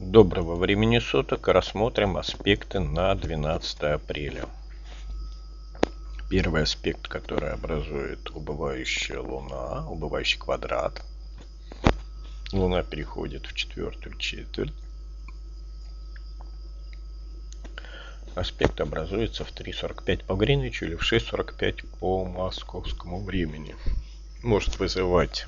Доброго времени суток. Рассмотрим аспекты на 12 апреля. Первый аспект, который образует убывающая Луна, убывающий квадрат. Луна переходит в четвертую четверть. Аспект образуется в 3:45 по Гринвичу или в 6:45 по московскому времени. Может вызывать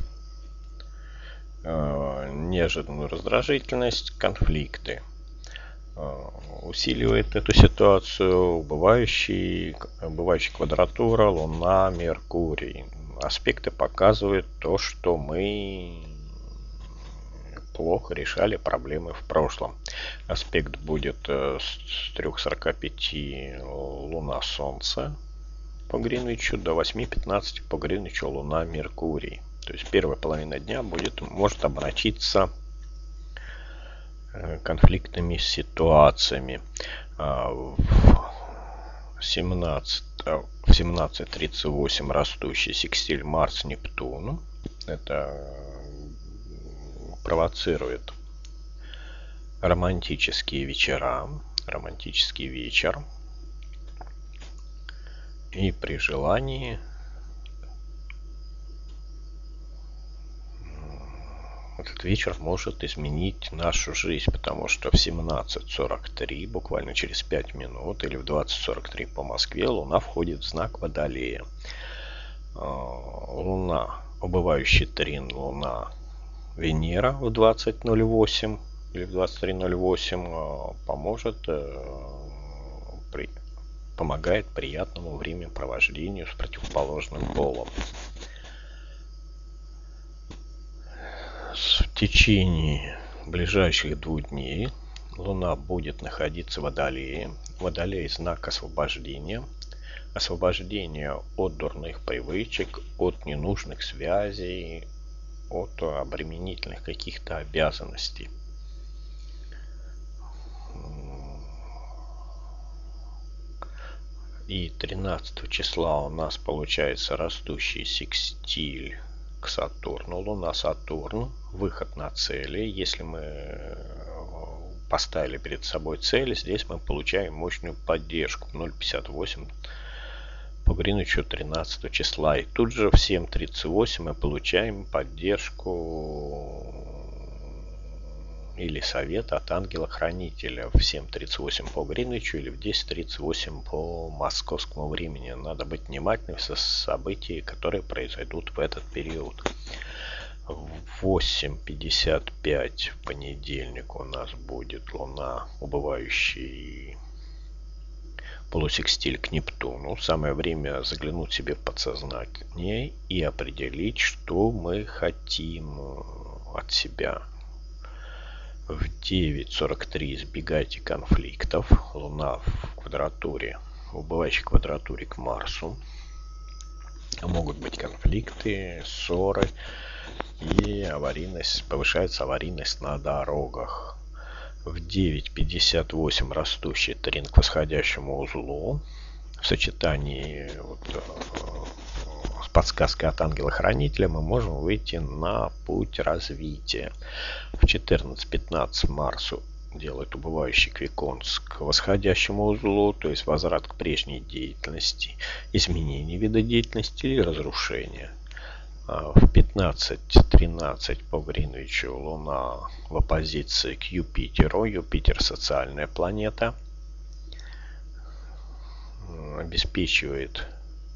неожиданную раздражительность, конфликты. Усиливает эту ситуацию убывающая квадратура Луна, Меркурий. Аспекты показывают то, что мы плохо решали проблемы в прошлом. Аспект будет с 3:45 Луна, Солнце по Гринвичу до 8:15 по Гринвичу Луна, Меркурий. То есть первая половина дня может обозначиться конфликтными ситуациями. В 17:38 растущий секстиль Марс-Нептуну. Это провоцирует романтический вечер. И при желании этот вечер может изменить нашу жизнь, потому что в 17:43, буквально через 5 минут, или в 20:43 по Москве, Луна входит в знак Водолея. Луна, убывающий трин Луна, Венера в 20:08 или в 23:08 помогает приятному времяпровождению с противоположным полом. В течение ближайших 2 дней Луна будет находиться в Водолее. Водолей — знак освобождения. Освобождение от дурных привычек, от ненужных связей, от обременительных каких-то обязанностей. И 13 числа у нас получается растущий секстиль к Сатурну, Луна, Сатурн, выход на цели. Если мы поставили перед собой цель, здесь мы получаем мощную поддержку 0:58 по Гринвичу 13 числа. И тут же в 7:38 мы получаем поддержку или совет от ангела-хранителя в 7:38 по Гринвичу или в 10:38 по московскому времени. Надо быть внимательным со событиями, которые произойдут в этот период. В 8:55 в понедельник у нас будет Луна, убывающий полусекстиль к Нептуну. Самое время заглянуть себе в подсознание и определить, что мы хотим от себя. В 9:43 избегайте конфликтов. Луна в квадратуре, в убывающей квадратуре к Марсу. Могут быть конфликты, ссоры и повышается аварийность на дорогах. В 9:58 растущий трин к восходящему узлу. В сочетании с подсказкой от ангела-хранителя мы можем выйти на путь развития. В 14:15 Марсу делает убывающий квиконс к восходящему узлу, то есть возврат к прежней деятельности, изменение вида деятельности или разрушение. В 15:13 по Гринвичу Луна в оппозиции к Юпитеру. Юпитер — социальная планета, обеспечивает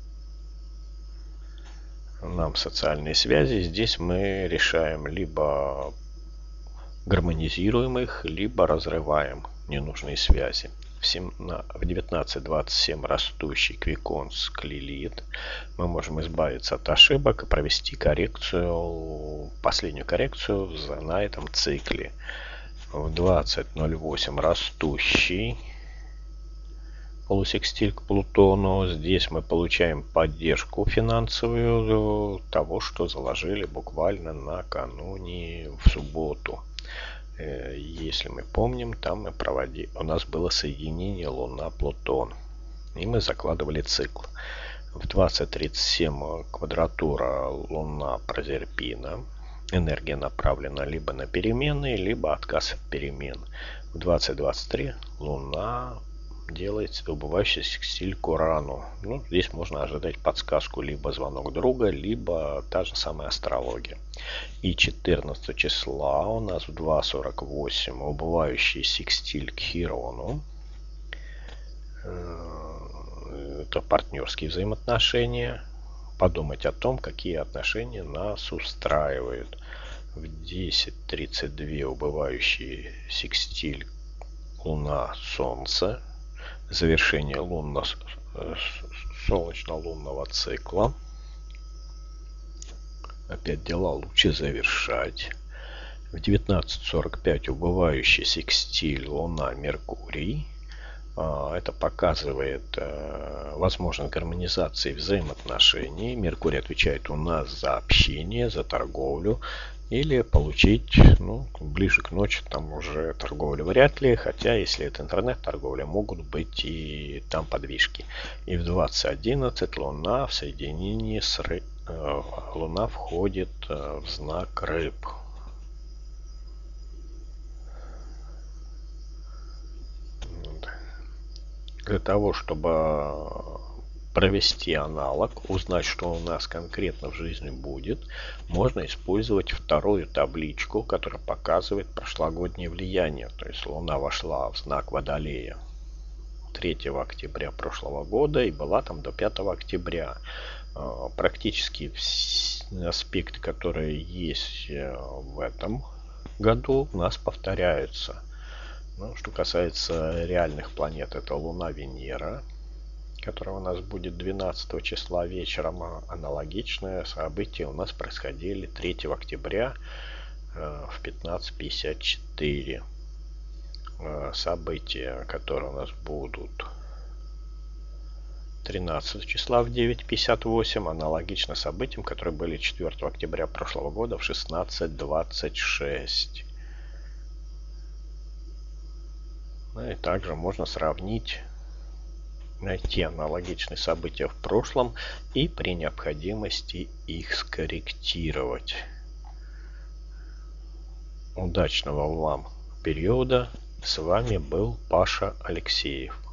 нам социальные связи. Здесь мы решаем, либо гармонизируем их, либо разрываем ненужные связи. В 19:27 растущий квиконс к Лилит. Мы можем избавиться от ошибок и провести последнюю коррекцию на этом цикле. В 20:08 растущий полусекстиль к Плутону. Здесь мы получаем поддержку финансовую того, что заложили буквально накануне в субботу. Если мы помним, там у нас было соединение Луна-Плутон, и мы закладывали цикл. В 20:37 квадратура Луна-Прозерпина. энергия направлена либо на перемены, либо отказ от перемен. В 2023 Луна делает убывающий секстиль к Урану. Ну, здесь можно ожидать подсказку либо звонок друга, либо та же самая астрология. И 14 числа у нас в 2:48 убывающий секстиль к Хирону. Это партнерские взаимоотношения. Подумать о том, какие отношения нас устраивают. В 10:32 убывающий секстиль Луна-Солнце. Завершение солнечно-лунного цикла. Опять дела лучше завершать. В 19:45 убывающий секстиль Луна-Меркурий. Это показывает возможность гармонизации взаимоотношений. Меркурий отвечает у нас за общение, за торговлю. Или получить, ближе к ночи, там уже торговля вряд ли. Хотя, если это интернет-торговля, могут быть и там подвижки. И в 20:11 Луна в соединении с Луна входит в знак Рыб. Для того, чтобы провести аналог, узнать, что у нас конкретно в жизни будет, можно использовать вторую табличку, которая показывает прошлогоднее влияние. То есть Луна вошла в знак Водолея 3 октября прошлого года и была там до 5 октября. Практически все аспекты, которые есть в этом году, у нас повторяются. Что касается реальных планет, это Луна, Венера, которая у нас будет 12 числа вечером. Аналогичное событие у нас происходили 3 октября в 15:54. События, которые у нас будут 13 числа в 9:58, аналогично событиям, которые были 4 октября прошлого года в 16:26. И также можно сравнить, найти аналогичные события в прошлом и при необходимости их скорректировать. Удачного вам периода. С вами был Паша Алексеев.